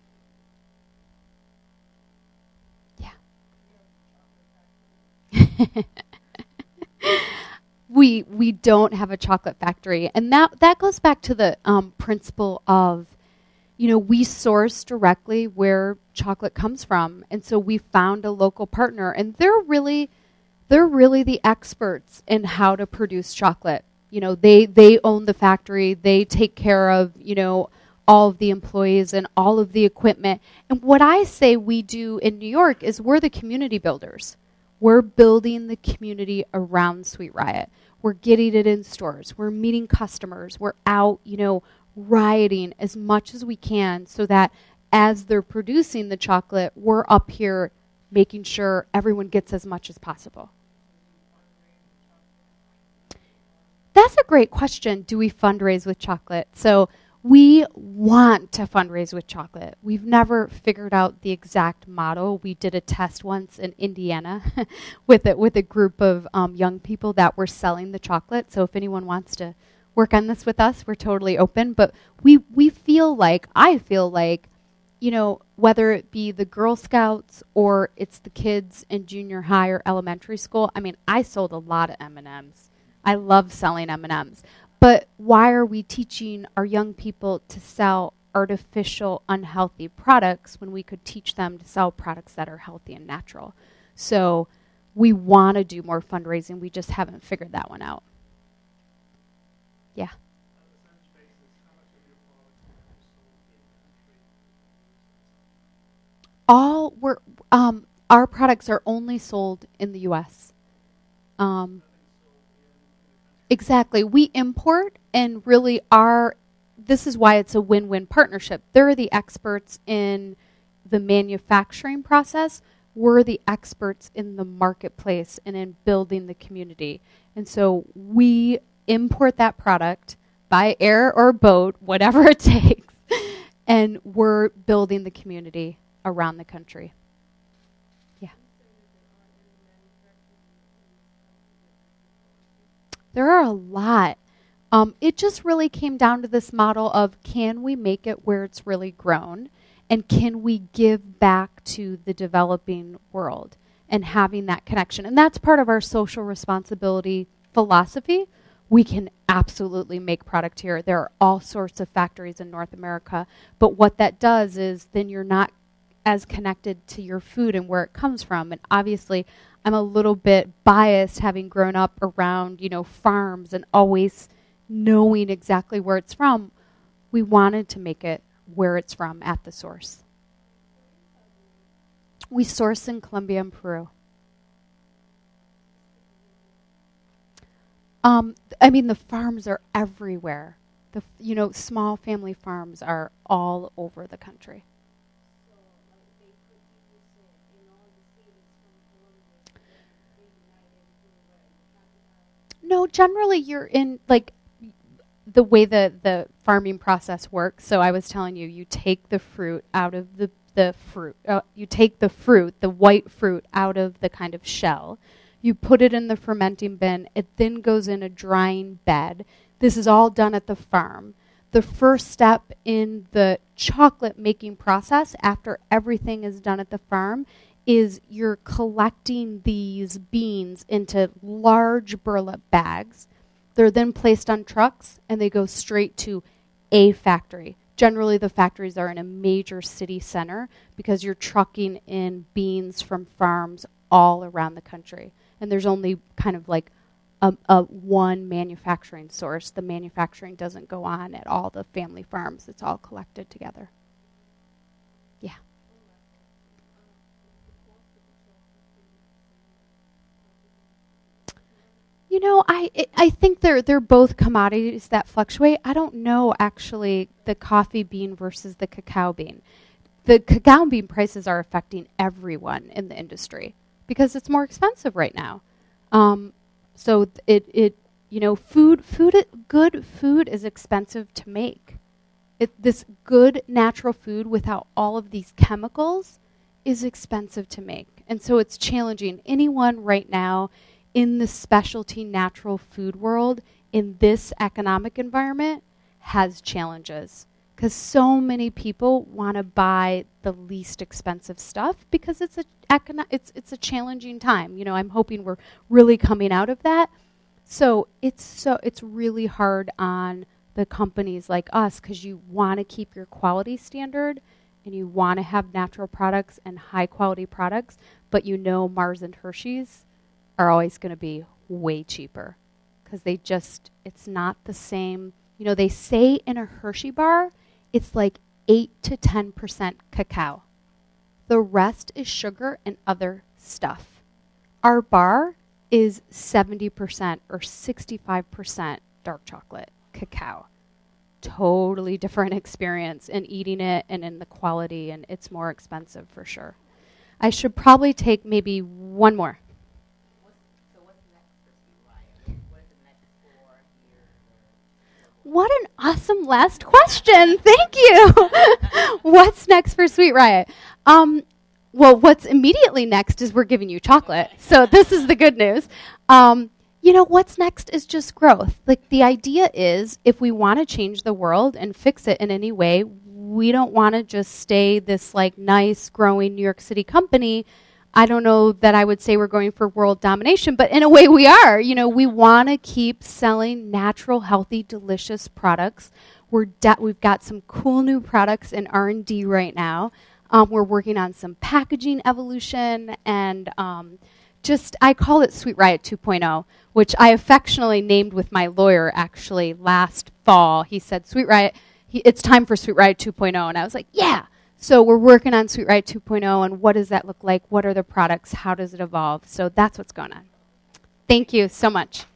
Yeah. we we don't have a chocolate factory. And that, that goes back to the um, principle of, you know, we source directly where chocolate comes from. And so we found a local partner, and they're really they're really the experts in how to produce chocolate. You know, they they own the factory, they take care of, you know, all of the employees and all of the equipment. And what I say we do in New York is we're the community builders. We're building the community around Sweet Riot. We're getting it in stores. We're meeting customers. We're out, you know, rioting as much as we can so that as they're producing the chocolate, we're up here making sure everyone gets as much as possible. That's a great question. Do we fundraise with chocolate? So we want to fundraise with chocolate. We've never figured out the exact model. We did a test once in Indiana with it with a group of um, young people that were selling the chocolate. So if anyone wants to work on this with us, we're totally open. But we we feel like, I feel like, you know, whether it be the Girl Scouts or it's the kids in junior high or elementary school, I mean, I sold a lot of M and M's. I love selling M and M's. But why are we teaching our young people to sell artificial, unhealthy products when we could teach them to sell products that are healthy and natural? So we want to do more fundraising. We just haven't figured that one out. Yeah. All we're um, our products are only sold in the U S Um, exactly. We import, and really are. This is why it's a win-win partnership. They're the experts in the manufacturing process. We're the experts in the marketplace and in building the community. And so we import that product by air or boat, whatever it takes, and we're building the community around the country. Yeah. There are a lot. Um, it just really came down to this model of, can we make it where it's really grown, and can we give back to the developing world and having that connection? And that's part of our social responsibility philosophy. we can absolutely make product here. There are all sorts of factories in North America. But what that does is then you're not as connected to your food and where it comes from. And obviously, I'm a little bit biased having grown up around, you know, farms and always knowing exactly where it's from. We wanted to make it where it's from at the source. We source in Colombia and Peru. Um, I mean, the farms are everywhere. The, you know, small family farms are all over the country. So, like, they produce it in all the cities from Colombia. No, generally you're in, like, the way the, the farming process works. So I was telling you, you take the fruit out of the, the fruit. Uh, you take the fruit, the white fruit, out of the kind of shell. You put it in the fermenting bin. It then goes in a drying bed. This is all done at the farm. The first step in the chocolate making process after everything is done at the farm is you're collecting these beans into large burlap bags. They're then placed on trucks and they go straight to a factory. Generally, the factories are in a major city center because you're trucking in beans from farms all around the country. And there's only kind of like a, a one manufacturing source. The manufacturing doesn't go on at all the family farms. It's all collected together. Yeah. You know, I it, I think they're they're both commodities that fluctuate. I don't know actually the coffee bean versus the cacao bean. The cacao bean prices are affecting everyone in the industry because it's more expensive right now. Um, so it it you know food food good food is expensive to make. It, this good natural food without all of these chemicals is expensive to make, and so it's challenging. Anyone right now in the specialty natural food world in this economic environment has challenges. Because so many people want to buy the least expensive stuff because it's a econo- it's it's a challenging time. You know, I'm hoping we're really coming out of that. So it's so it's really hard on the companies like us because you want to keep your quality standard and you want to have natural products and high quality products, but you know Mars and Hershey's are always going to be way cheaper because they just it's not the same. You know, they say in a Hershey bar it's like eight to ten percent cacao. The rest is sugar and other stuff. Our bar is seventy percent or sixty-five percent dark chocolate cacao. Totally different experience in eating it and in the quality, and it's more expensive for sure. I should probably take maybe one more. What an awesome last question. Thank you. What's next for Sweet Riot? Um, well, what's immediately next is we're giving you chocolate. So this is the good news. Um, you know, what's next is just growth. Like the idea is if we want to change the world and fix it in any way, we don't want to just stay this like nice growing New York City company. I don't know that I would say we're going for world domination, but in a way we are. You know, we want to keep selling natural, healthy, delicious products. We're de- we've got some cool new products in R and D right now. Um, we're working on some packaging evolution and um, just, I call it Sweet Riot two point oh, which I affectionately named with my lawyer actually last fall. He said, Sweet Riot, he, it's time for Sweet Riot two point oh. And I was like, yeah. So we're working on Sweet Riot two point oh, and what does that look like? What are the products? How does it evolve? So that's what's going on. Thank you so much.